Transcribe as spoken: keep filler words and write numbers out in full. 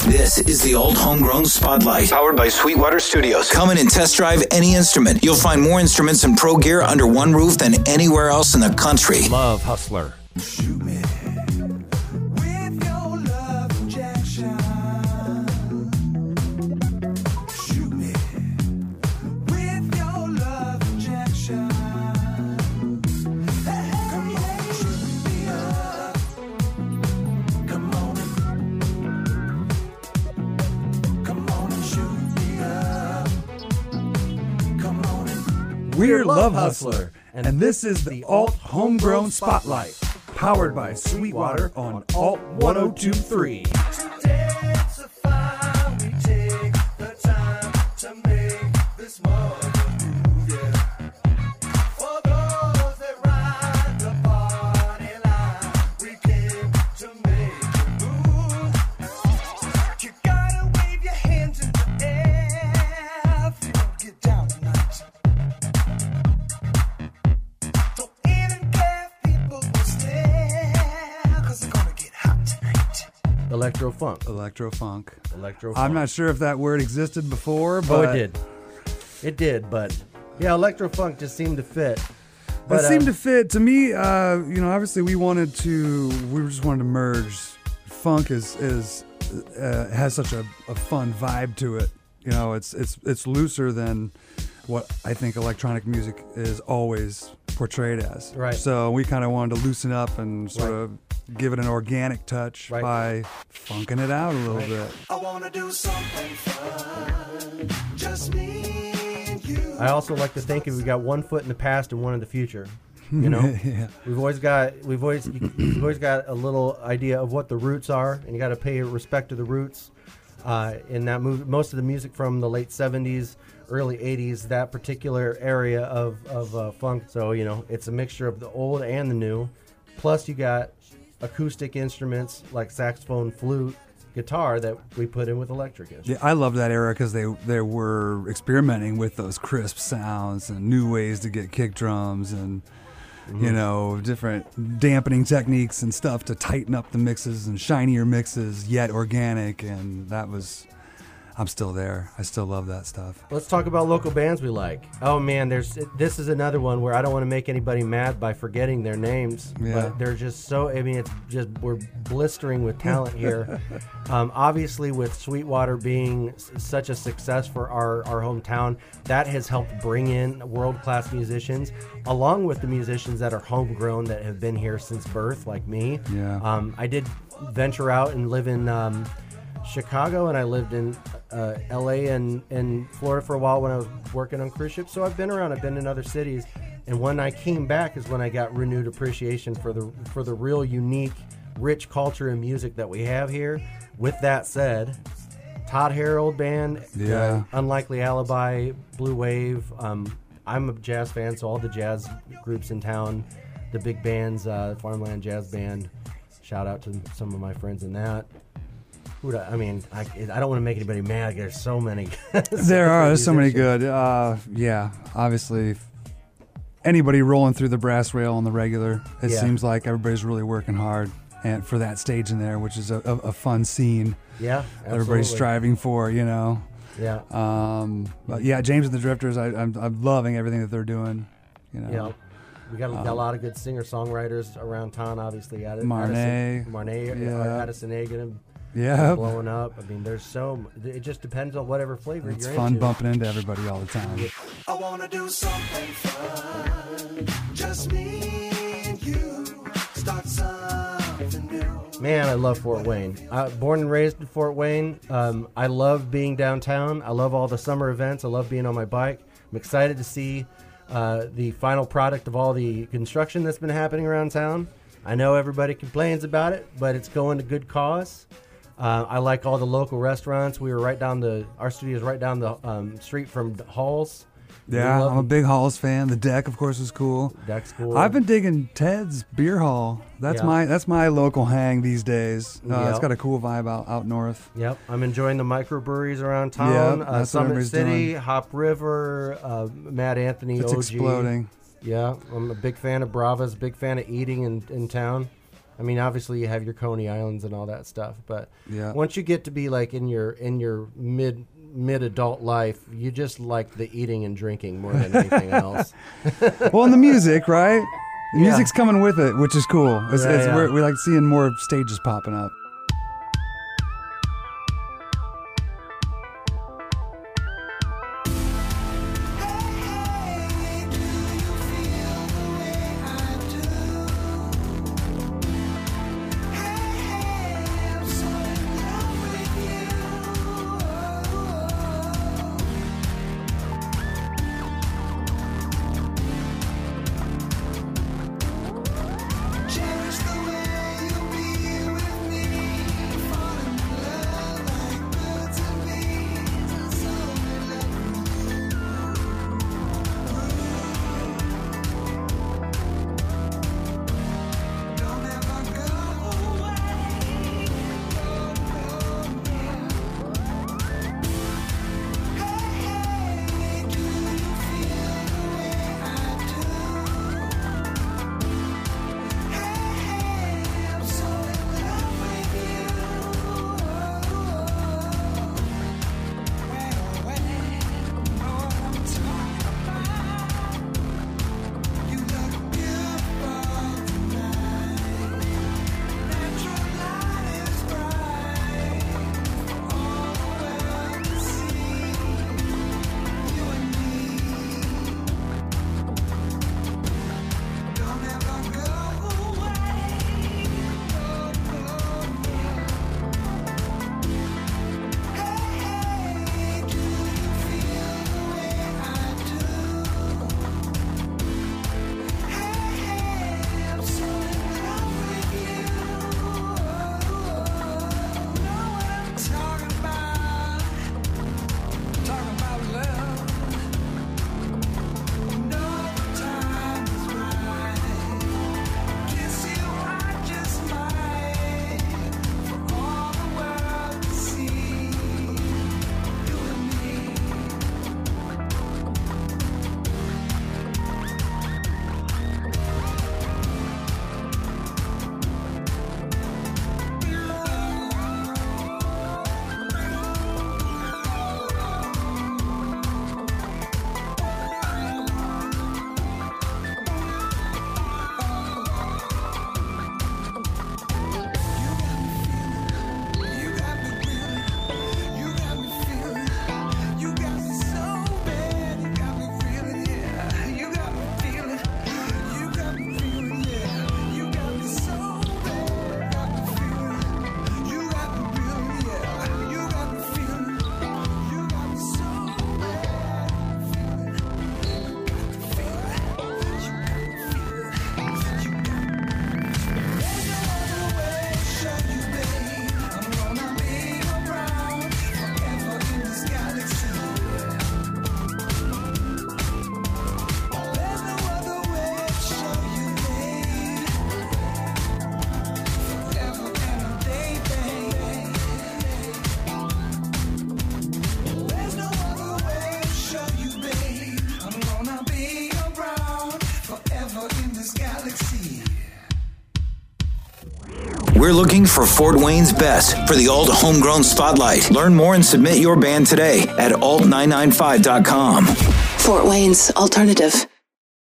This is the Alt Homegrown Spotlight, powered by Sweetwater Studios. Come in and test drive any instrument. You'll find more instruments and pro gear under one roof than anywhere else in the country. Love Hustler. Shoot me with your love injection. Shoot me with your love injection. Come on, shoot me up. Come on and, come on and shoot me up. Come on and. We're Love Hustler, and this is the Alt Homegrown Spotlight, powered by Sweetwater on Alt one oh two point three. Today's a fire, we take the time to make this mother move, yeah. For those that ride the party line, we came to make you move. You gotta wave your hands in the air if you don't get down tonight. Don't even care if people will stare, 'cause it's gonna get hot tonight. Electro funk. Electro funk. Electro funk. I'm not sure if that word existed before, Oh, but it did. It did, but yeah, electro funk just seemed to fit. That But, seemed uh, to fit to me. Uh, you know, obviously we wanted to, we just wanted to merge. Funk is is uh, has such a, a fun vibe to it. You know, it's it's it's looser than what I think electronic music is always portrayed as. Right. So we kind of wanted to loosen up and sort Right. of give it an organic touch Right. by funking it out a little bit. I wanna do something fun, just me and you. I also like to think if we got one foot in the past and one in the future. You know, Yeah. we've always got we've always you've always got a little idea of what the roots are, and you got to pay respect to the roots. Uh, in that move, most of the music from the late seventies, early eighties, that particular area of of uh, funk. So you know, it's a mixture of the old and the new. Plus, you got acoustic instruments like saxophone, flute, guitar that we put in with electric instruments. Yeah, I love that era because they they were experimenting with those crisp sounds and new ways to get kick drums and you know different dampening techniques and stuff to tighten up the mixes and shinier mixes yet organic, and that was I'm still there. I still love that stuff. Let's talk about local bands we like. Oh man, there's this is another one where I don't want to make anybody mad by forgetting their names, Yeah. but they're just so. I mean, it's just we're blistering with talent here. um, obviously, with Sweetwater being s- such a success for our our hometown, that has helped bring in world class musicians, along with the musicians that are homegrown that have been here since birth, like me. Yeah. Um, I did venture out and live in. Um, Chicago, and I lived in uh, L A and, and Florida for a while when I was working on cruise ships. So I've been around. I've been in other cities, and when I came back is when I got renewed appreciation for the for the real unique, rich culture and music that we have here. With that said, Todd Harold Band, Yeah. uh, Unlikely Alibi, Blue Wave. Um, I'm a jazz fan, so all the jazz groups in town, the big bands, uh, Farmland Jazz Band. Shout out to some of my friends in that. Who do I, I mean, I, I don't want to make anybody mad. There's so many. There are. There's so many musicians. good. Uh, yeah, obviously, anybody rolling through the brass rail on the regular, it Yeah. seems like everybody's really working hard and for that stage in there, which is a, a, a fun scene. Yeah, that everybody's absolutely. striving for, you know. Yeah. Um, but yeah, James and the Drifters, I, I'm, I'm loving everything that they're doing. You know. Yeah. We got, a- got a Um, lot of good singer-songwriters around town, obviously. Addis- Marnay. Addison, Marnay, Yeah. uh, Addison Hagen, Yeah. blowing up. I mean, there's so m- it just depends on whatever flavor It's you're fun into. bumping into everybody all the time. I wanna do something fun, just me and you. Start something new. Man, I love Fort Wayne. Uh, born and raised in Fort Wayne. Um, I love being downtown. I love all the summer events. I love being on my bike. I'm excited to see uh, the final product of all the construction that's been happening around town. I know everybody complains about it, but it's going to good cause. Uh, I like all the local restaurants. We were right down the, our studio is right down the um, street from Halls. We Yeah, love I'm a big Halls fan. The Deck, of course, is cool. Deck's cool. I've been digging Ted's Beer Hall. That's Yeah. my that's my local hang these days. Uh, Yeah. It's got a cool vibe out, out north. Yep, I'm enjoying the microbreweries around town. Yep, uh, that's what Summit everybody's City, doing. Hop River, uh, Matt Anthony, It's O G. exploding. Yeah, I'm a big fan of Brava's, big fan of eating in, in town. I mean, obviously you have your Coney Islands and all that stuff, but Yeah. once you get to be like in your in your mid mid adult life, you just like the eating and drinking more than anything else. Well, and the music, right? The Yeah. music's coming with it, which is cool. It's, Yeah, it's, yeah. We're, we like seeing more stages popping up. Cherish the way you'll be with me, falling in love like birds and bees, and so in love with you. Don't ever go away. Hey, hey, do you feel the way I do? I'm so in love with you. Well, well, know what I'm talking about. You look beautiful tonight. Natural light is bright for all the world to see. You and me. Don't ever go away. Hey, do you feel the way I do? Hey, I'm so in love with you. Know what I'm talking about? Talking about love. Know the time is right. Kiss you, I just might, for all the world to see. You and me. You got me feeling, you got me feeling, you got me so bad, you got me feeling, yeah. You got me feeling, you got me feeling, yeah. You got me so bad, got me feeling, you got me feeling, yeah. You got me feeling, you got me so bad, feeling, got me feeling, you got me feeling, you got me. There's no other way to show you, babe. I'm gonna be around forever in this galaxy. There's no other way to show you, babe. Forever and a day, babe. There's no other way to show you, babe. I'm gonna be around forever in this galaxy. We're looking for Fort Wayne's best for the Alt Homegrown Spotlight. Learn more and submit your band today at alt nine nine five dot com. Fort Wayne's Alternative.